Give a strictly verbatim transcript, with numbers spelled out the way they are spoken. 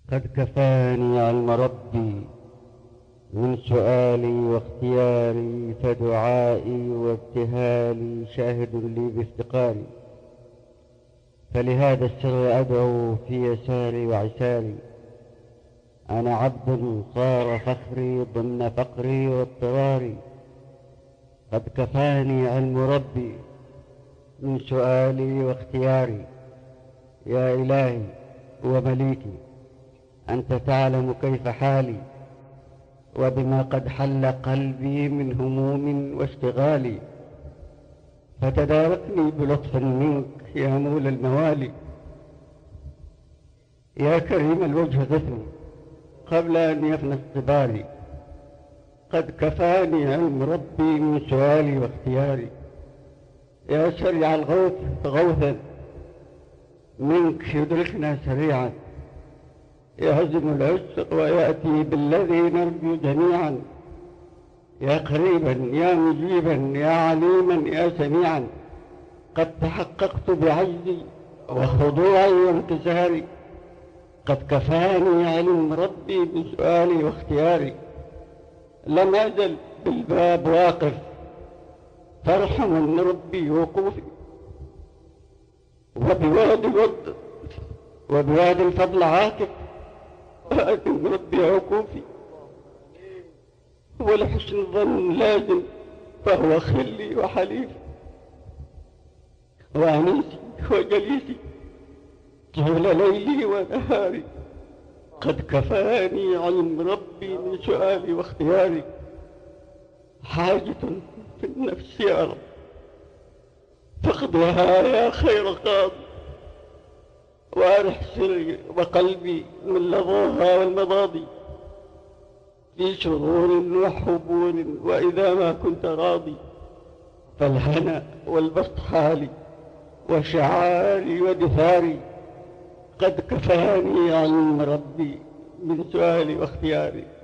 قد كفاني علم ربي من سؤالي واختياري، فدعائي وابتهالي شاهد لي بافتقاري. فلهذا السر أدعو في يساري وعساري، أنا عبد صار فخري ضمن فقري واضطراري. قد كفاني علم ربي من سؤالي واختياري. يا إلهي ومليكي، أنت تعلم كيف حالي وبما قد حل قلبي من هموم واشتغالي. فتداركني بلطف منك يا مولى الموالي. يا كريم الوجه غثني قبل أن يفنى اصطباري. قد كفاني علم ربي من سؤالي واختياري. يا سريع الغوث غوثا منك يدركنا سريعا، يهزم العشق ويأتي بالذي نرجو جميعا. يا قريبا يا مجيبا يا عليما يا سميعا، قد تحققت بعجزي وخضوعي وانكساري. قد كفاني علم ربي بسؤالي واختياري. لم أزل بالباب واقف فارحم من ربي وقوفي، وبواد الود وبواد الفضل عاكف وأدم ربي عكوفي. ولحسن الظن لازم فهو خلي وحليفي وأنيسي وجليسي طول ليلي ونهاري. قد كفاني علم ربي من سؤالي واختياري. حاجة في النفس يا رب فاقضها يا خير قاضي، وارح سري وقلبي من لظاها والمضاضي. في شرور وحبور وإذا ما كنت راضي، فالهنا والبسط حالي وشعاري ودثاري. قد كفاني علم ربي من سؤالي واختياري.